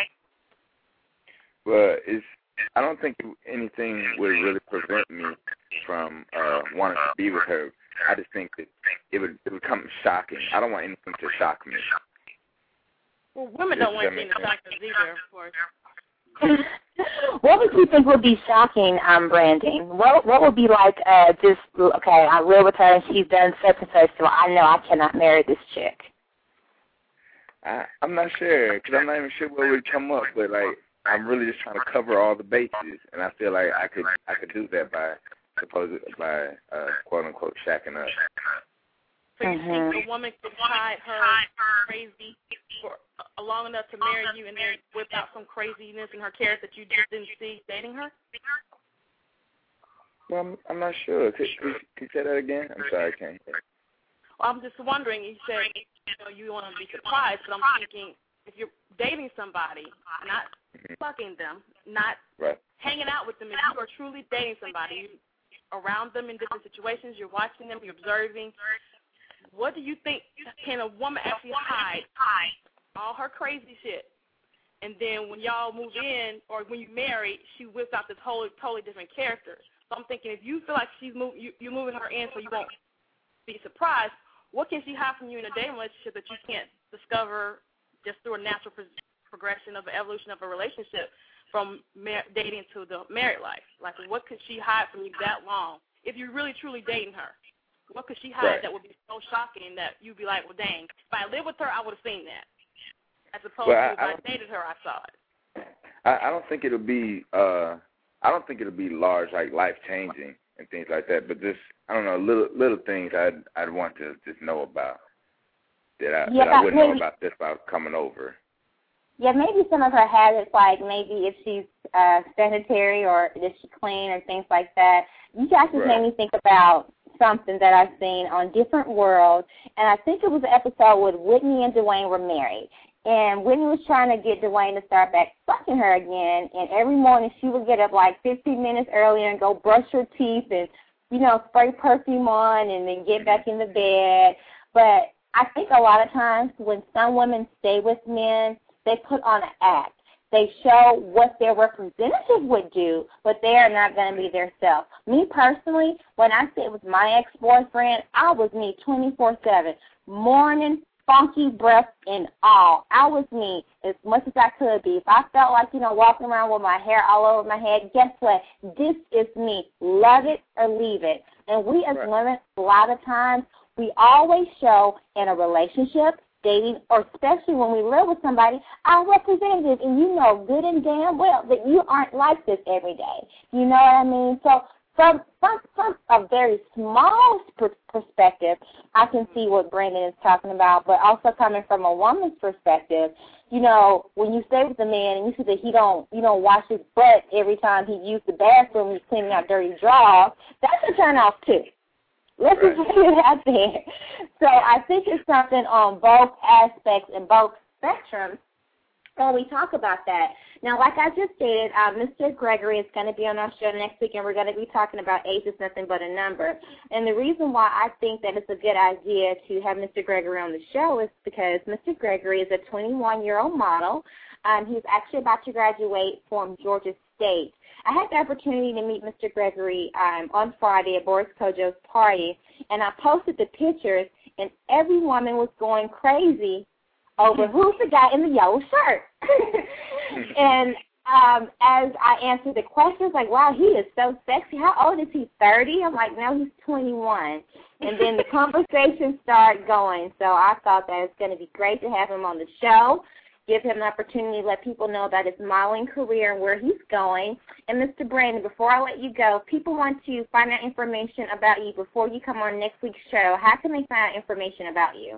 Well, it's, I don't think anything would really prevent me from uh, wanting to be with her. I just think that it would it would come shocking. I don't want anything to shock me. Well, women don't want anything to shock us either, of course. What would you think would be shocking, um, Brandon? What what would be like uh, just, okay, I live with her and she's done such and such, so I know I cannot marry this chick? I, I'm not sure, because I'm not even sure what would come up, but, like, I'm really just trying to cover all the bases, and I feel like I could I could do that by supposed by uh, quote unquote shacking up. So you mm-hmm. think a woman could hide her crazy for uh, long enough to marry you, and then whip out some craziness in her character that you just didn't see dating her? Well, I'm, I'm not sure. Could, could, could you say that again? I'm sorry, I can't hear. Well, I'm just wondering. You said you know you want to be surprised, but I'm thinking if you're dating somebody, not fucking them, not right. hanging out with them, if you are truly dating somebody, you're around them in different situations, you're watching them, you're observing, what do you think, can a woman actually hide all her crazy shit, and then when y'all move in or when you marry, she whips out this whole totally different character? So I'm thinking if you feel like she's move, you, you're moving her in so you won't be surprised, what can she hide from you in a dating relationship that you can't discover just through a natural pro- progression of the evolution of a relationship from mar- dating to the married life? Like, what could she hide from you that long? If you're really, truly dating her, what could she hide right. that would be so shocking that you'd be like, well, dang, if I lived with her, I would have seen that. As opposed well, to if I, I, I dated her, I saw it. I, I don't think it'll be, uh, I don't think it'll be large, like life-changing and things like that, but just, I don't know, little little things I'd, I'd want to just know about that I, yeah, that I wouldn't maybe, know about just by coming over. Yeah, maybe some of her habits, like maybe if she's uh, sanitary or does she clean or things like that. You guys just right. made me think about something that I've seen on Different World, and I think it was an episode where Whitney and Dwayne were married. And Whitney was trying to get Dwayne to start back fucking her again, and every morning she would get up like fifteen minutes earlier and go brush her teeth and, you know, spray perfume on and then get back in the bed. But I think a lot of times when some women stay with men, they put on an act. They show what their representative would do, but they are not going to be their self. Me personally, when I stayed with my ex-boyfriend, I was me twenty-four seven, morning, funky breath and all. I was me as much as I could be. If I felt like, you know, walking around with my hair all over my head, guess what? This is me. Love it or leave it. And we as right. women, a lot of times, we always show in a relationship, dating, or especially when we live with somebody, our representative, and you know good and damn well that you aren't like this every day. You know what I mean? So from, from, from a very small per- perspective, I can see what Brandon is talking about, but also coming from a woman's perspective, you know, when you stay with a man and you see that he don't, you know, wash his butt every time he uses the bathroom, he's cleaning out dirty drawers, that's a turn off too. Let's just put it out there. So I think it's something on both aspects and both spectrums when we talk about that. Now, like I just stated, uh, Mister Gregory is going to be on our show next week, and we're going to be talking about age is nothing but a number. And the reason why I think that it's a good idea to have Mister Gregory on the show is because Mister Gregory is a twenty-one-year-old model. Um, he's actually about to graduate from Georgia State. I had the opportunity to meet Mister Gregory um, on Friday at Boris Kojo's party, and I posted the pictures, and every woman was going crazy over who's the guy in the yellow shirt. And um, as I answered the questions, like, wow, he is so sexy. How old is he, thirty? I'm like, no, he's twenty-one. And then the conversation started going, so I thought that it's going to be great to have him on the show, give him an opportunity to let people know about his modeling career and where he's going. And Mister Brandon, before I let you go, if people want to find out information about you before you come on next week's show, how can they find out information about you?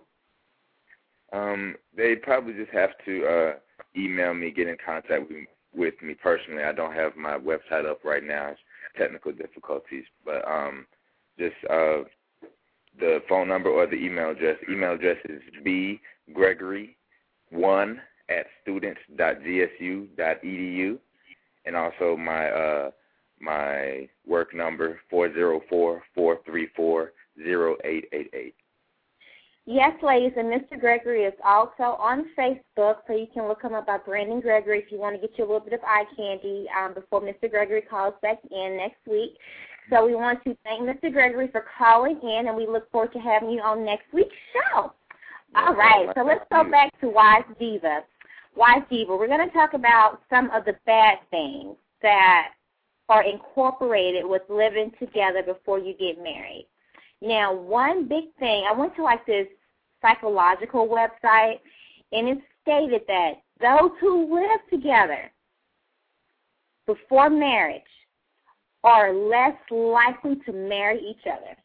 Um, they probably just have to uh, email me, get in contact with, with me personally. I don't have my website up right now. It's technical difficulties. But um, just uh, the phone number or the email address. Email address is b gregory one at students dot g s u dot e d u, and also my uh, my work number four zero four, four three four, zero eight eight eight. Yes, ladies, and Mister Gregory is also on Facebook, so you can look him up by Brandon Gregory if you want to get you a little bit of eye candy um, before Mister Gregory calls back in next week. So we want to thank Mister Gregory for calling in, and we look forward to having you on next week's show. All right, so let's go back to Wise Diva. Wise Diva, we're going to talk about some of the bad things that are incorporated with living together before you get married. Now, one big thing, I went to like this psychological website, and it stated that those who live together before marriage are less likely to marry each other.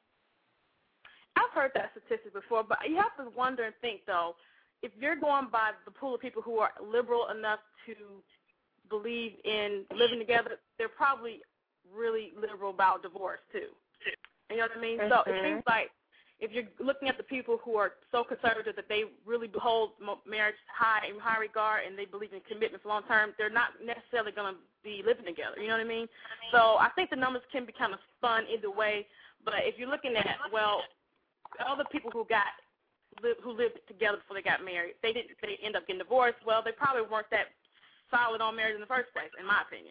I've heard that statistic before, but you have to wonder and think, though, if you're going by the pool of people who are liberal enough to believe in living together, they're probably really liberal about divorce, too. You know what I mean? Mm-hmm. So it seems like if you're looking at the people who are so conservative that they really hold marriage high in high regard and they believe in commitment for long term, they're not necessarily going to be living together. You know what I mean? So I think the numbers can be kind of spun either way. But if you're looking at, well, other people who got who lived together before they got married, they didn't they end up getting divorced. Well, they probably weren't that solid on marriage in the first place, in my opinion.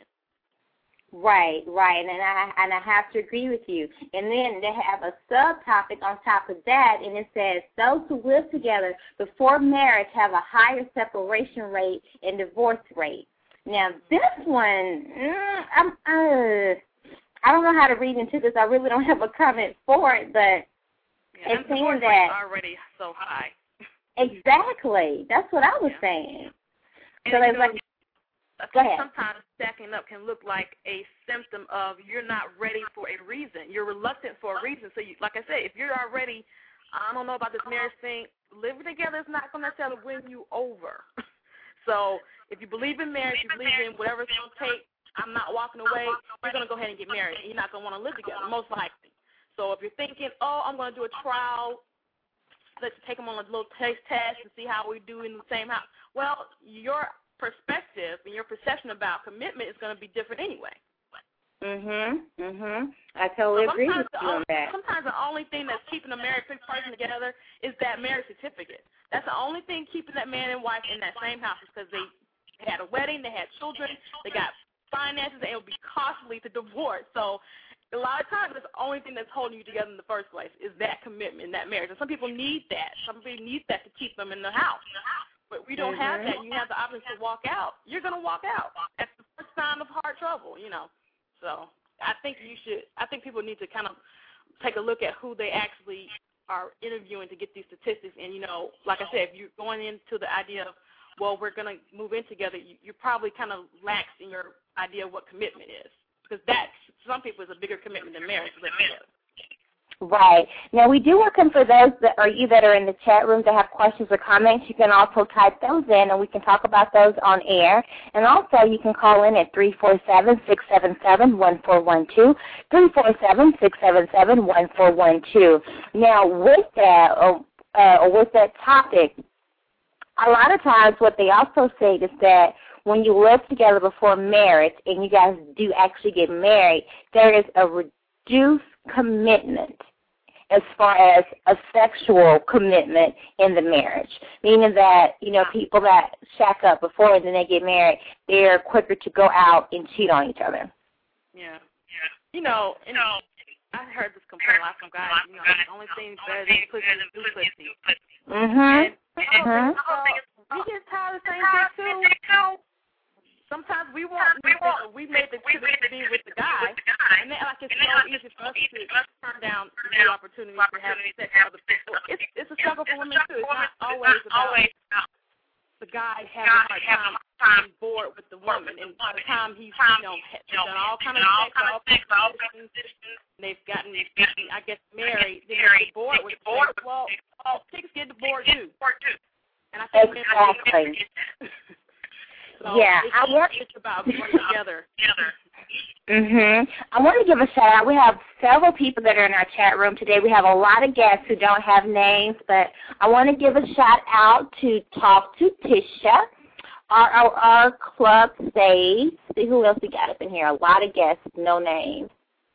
Right, right, and I and I have to agree with you. And then they have a subtopic on top of that, and it says those who live together before marriage have a higher separation rate and divorce rate. Now, this one, mm, I'm, uh, I don't know how to read into this. I really don't have a comment for it, but yeah, it's saying that already so high. Exactly, that's what I was yeah. saying. And so there's know, like. I Go think ahead. sometimes stacking up can look like a symptom of you're not ready for a reason. You're reluctant for a reason. So, you, like I said, if you're already, I don't know about this marriage thing, living together is not going to necessarily win you over. So if you believe in marriage, you believe in whatever it's going to take, I'm not walking away, you're going to go ahead and get married. And you're not going to want to live together, most likely. So if you're thinking, oh, I'm going to do a trial, let's take them on a little taste test and see how we do in the same house. Well, your perspective and your perception about commitment is going to be different anyway. Mhm, mhm. I totally so agree with you on that. Sometimes the only thing that's keeping a married person together is that marriage certificate. That's the only thing keeping that man and wife in that same house is because they had a wedding, they had children, they got finances, and it would be costly to divorce. So a lot of times, that's the only thing that's holding you together in the first place is that commitment, that marriage. And some people need that. Some people need that to keep them in the house. But we don't mm-hmm. have that. You have the option to walk out. You're going to walk out. That's the first sign of heart trouble, you know. So I think you should. I think people need to kind of take a look at who they actually are interviewing to get these statistics. And, you know, like I said, if you're going into the idea of, well, we're going to move in together, you, you're probably kind of lax in your idea of what commitment is. because that's, some people, is a bigger commitment than marriage to live together. Right. Now, we do welcome for those that are you that are in the chat room that have questions or comments. You can also type those in, and we can talk about those on air. And also, you can call in at three four seven, six seven seven, one four one two, three four seven, six seven seven, one four one two. Now, with that, or, uh, or with that topic, a lot of times what they also say is that when you live together before marriage and you guys do actually get married, there is a reduced commitment as far as a sexual commitment in the marriage, meaning that, you know, people that shack up before and then they get married, they're quicker to go out and cheat on each other. Yeah. You know, you know, I heard this complaint a lot from guys, you know, the only thing better than pussy is do pussy. Mm-hmm. And mm-hmm. we get tired of the same thing, too. Sometimes we want, we, want, we made the choice to be with the guy, and then, like, it's so easy for us to turn down new opportunities to have sex with other people. It's, it's a struggle for women, too. It's not always about the guy having a hard time being bored with the woman, and by the time he's, you know, done all kind of sex, all positions, they've gotten, I guess, married, they're bored with sex. Well, chicks get bored, too. And I think exactly. So yeah, it's, I want it's about working together. Mhm. I want to give a shout out. We have several people that are in our chat room today. We have a lot of guests who don't have names, but I want to give a shout out to Talk to Tisha, our our, our club stays. See who else we got up in here. A lot of guests, no names.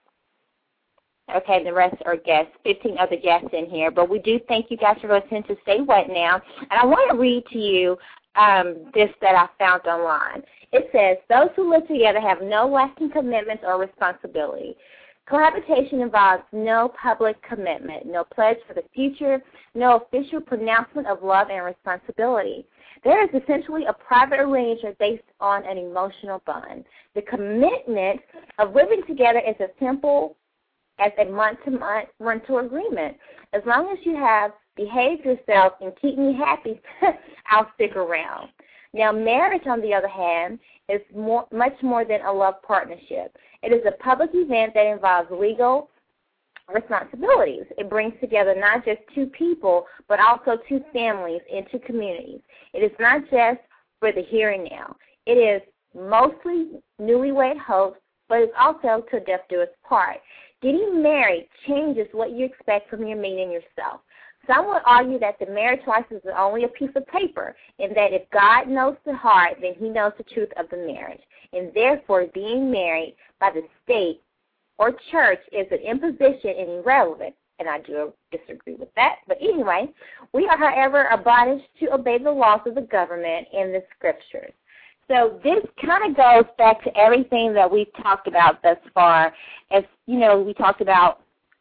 Okay, the rest are guests, fifteen other guests in here. But we do thank you guys for listening to Say What Now. And I want to read to you um, this that I found online. It says, those who live together have no lasting commitments or responsibility. Cohabitation involves no public commitment, no pledge for the future, no official pronouncement of love and responsibility. There is essentially a private arrangement based on an emotional bond. The commitment of living together is as simple as a month-to-month rental agreement. As long as you have behaved yourself and keep me happy, I'll stick around. Now, marriage, on the other hand, is more, much more than a love partnership. It is a public event that involves legal responsibilities. It brings together not just two people, but also two families and two communities. It is not just for the here and now. It is mostly newlywed hopes, but it's also till death do us part. Getting married changes what you expect from your mate and yourself. Some would argue that the marriage license is only a piece of paper, and that if God knows the heart, then he knows the truth of the marriage. And therefore, being married by the state or church is an imposition and irrelevant. And I do disagree with that. But anyway, we are, however, admonished to obey the laws of the government and the scriptures. So this kind of goes back to everything that we've talked about thus far. As, you know, we talked about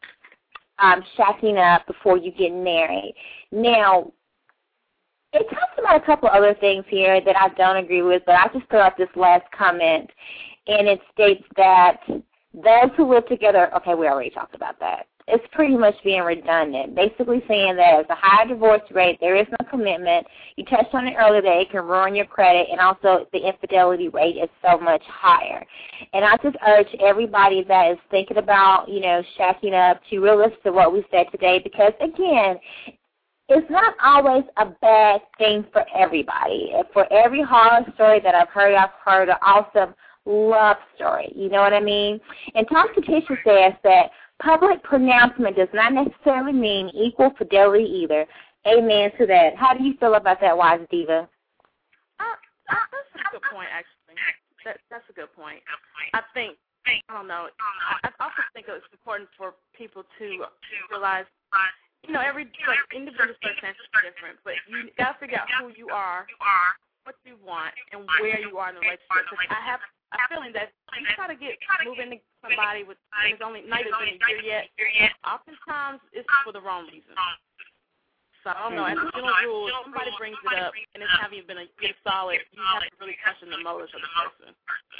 um, shacking up before you get married. Now, it talks about a couple other things here that I don't agree with, but I just threw out this last comment, and it states that those who live together, okay, we already talked about that. It's pretty much being redundant, basically saying that there's a higher divorce rate, there is no commitment. You touched on it earlier that it can ruin your credit, and also the infidelity rate is so much higher. And I just urge everybody that is thinking about, you know, shacking up to really listen to what we said today, because, again, it's not always a bad thing for everybody. For every horror story that I've heard, I've heard an awesome love story. You know what I mean? And Talk to Tisha says that public pronouncement does not necessarily mean equal fidelity either. Amen to that. How do you feel about that, Wise Diva? Uh, that's a good point, actually. That, that's a good point. I think, I don't know, I, I also think it's important for people to realize, you know, every like, individual circumstance is different, but you got to figure out who you are, what you want, and where you are in the relationship. Because I have a feeling that you try to get move into somebody with and it's only not even been a year yet. Oftentimes it's for the wrong reason. So I don't know. As a general rule, if somebody brings it up and it's having been a year solid, you have to really question the motives of the person.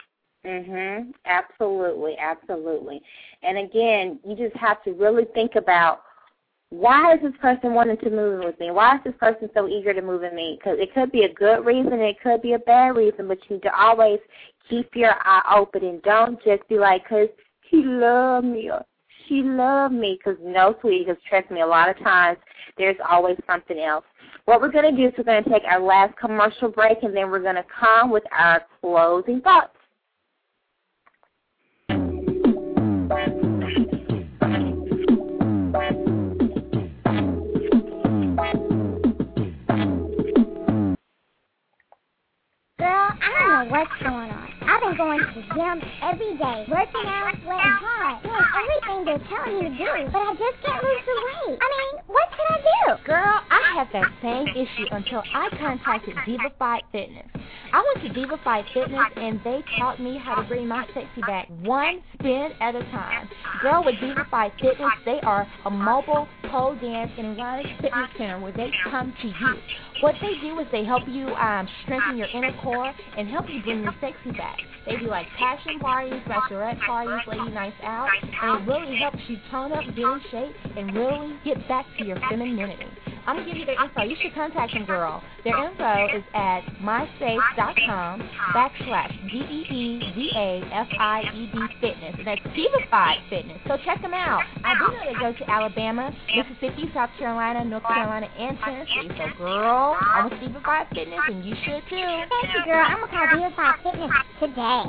Mhm. Absolutely, absolutely. And again, you just have to really think about why is this person wanting to move in with me? Why is this person so eager to move in me? Because it could be a good reason, it could be a bad reason, but you need to always keep your eye open and don't just be like, because he loved me or she loved me. Because no, sweetie, because trust me, a lot of times there's always something else. What we're going to do is we're going to take our last commercial break, and then we're going to come with our closing thoughts. Girl, I don't know what's going on. I've been going to the gym every day, working out, sweating hard, doing everything they're telling me to do, but I just can't lose the weight. I mean, what can I do? Girl, I had that same issue until I contacted Divafy Fitness. I went to Divafy Fitness, and they taught me how to bring my sexy back one spin at a time. Girl, with Divafy Fitness, they are a mobile pole dance and erotic fitness center where they come to you. What they do is they help you um, strengthen your inner core and help you bring your sexy back. They do like passion parties, bachelorette parties, lady nights out, and it really helps you tone up, get in shape, and really get back to your femininity. I'm going to give you their info. You should contact them, girl. Their info is at myspace.com backslash D-E-E-V-A-F-I-E-D fitness. And that's Divafy Fitness. So check them out. I do know they go to Alabama, Mississippi, South Carolina, North Carolina, and Tennessee. So, girl, I'm with Divafy Fitness, and you should too. Thank you, girl. I'm going to call Divafy Fitness today.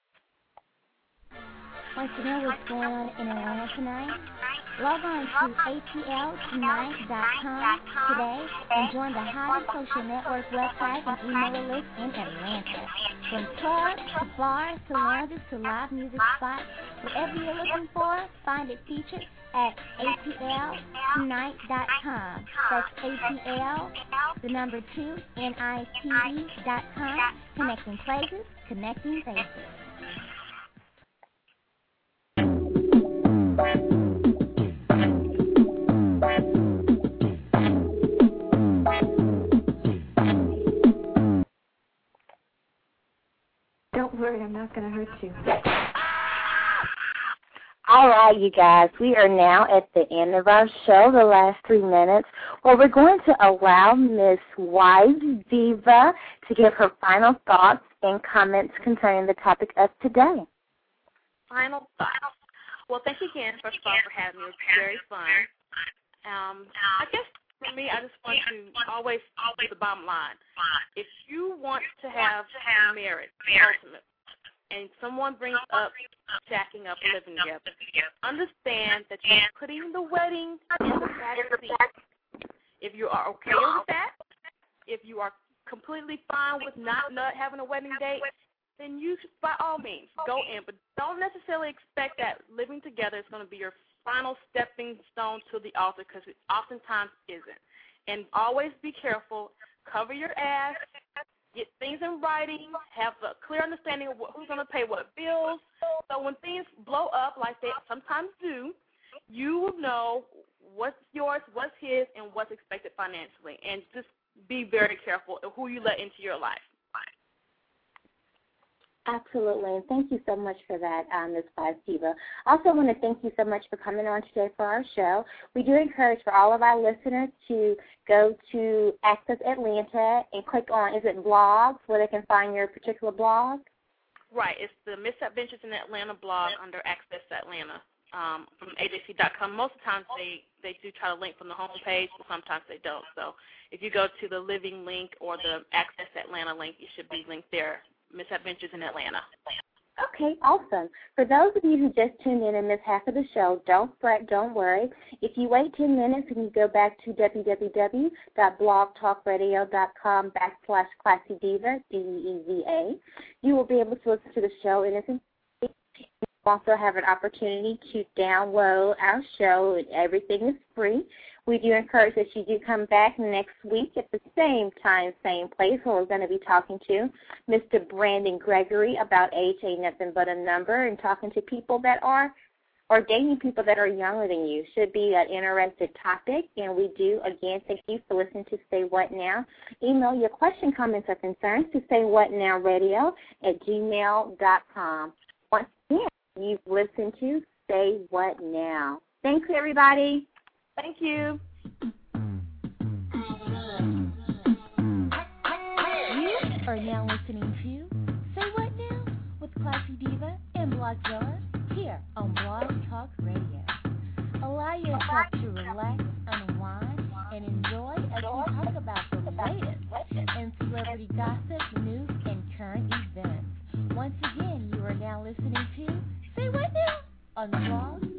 Want to know what's going on in Atlanta tonight? Log on to A T L tonight dot com today and join the hottest social network website and email list in Atlanta. From clubs to bars to lounges to live music spots, whatever you're looking for, find it featured at A T L tonight dot com. That's A T L, the number two, N I T E dot com, connecting places, connecting faces. Don't worry, I'm not going to hurt you. All right, you guys, we are now at the end of our show, the last three minutes, where we're going to allow Miss Wise Diva to give her final thoughts and comments concerning the topic of today. Final thoughts. Well, thank you again, first of all, for having me. It was very fun. Um, I guess for me, I just want to always always the bottom line. If you want to have marriage, ultimate, and someone brings up shacking up and living together, understand that you're putting the wedding in the back seat. If you are okay with that, if you are completely fine with not, not having a wedding date, then you should, by all means, go in. But don't necessarily expect that living together is going to be your final stepping stone to the altar, because it oftentimes isn't. And always be careful. Cover your ass. Get things in writing. Have a clear understanding of what, who's going to pay what bills. So when things blow up like they sometimes do, you will know what's yours, what's his, and what's expected financially. And just be very careful of who you let into your life. Absolutely, and thank you so much for that, um, Miz Wise Diva. I also want to thank you so much for coming on today for our show. We do encourage for all of our listeners to go to Access Atlanta and click on, is it blogs, where they can find your particular blog? Right. It's the Misadventures in Atlanta blog under Access Atlanta um, from A J C dot com. Most of the times they, they do try to link from the home page, but sometimes they don't. So if you go to the Living link or the Access Atlanta link, it should be linked there. Misadventures in Atlanta. Okay, awesome. For those of you who just tuned in and missed half of the show, don't fret, don't worry. If you wait ten minutes and you go back to w w w dot blog talk radio dot com backslash classy diva, D E E V A, you will be able to listen to the show in its entirety. You also have an opportunity to download our show, and everything is free. We do encourage that you do come back next week at the same time, same place, where we're going to be talking to Mister Brandon Gregory about age ain't nothing but a number, and talking to people that are, or dating people that are younger than you. Should be an interesting topic, and we do, again, thank you for listening to Say What Now. Email your question, comments, or concerns to saywhatnowradio at gmail dot com. Once again, you've listened to Say What Now. Thanks, everybody. Thank you. You are now listening to Say What Now with Classy Diva and Blogzilla here on Blog Talk Radio. Allow yourself to relax, unwind, and enjoy as we talk about the latest in celebrity gossip, news, and current events. Once again, you are now listening to Say What Now on Blog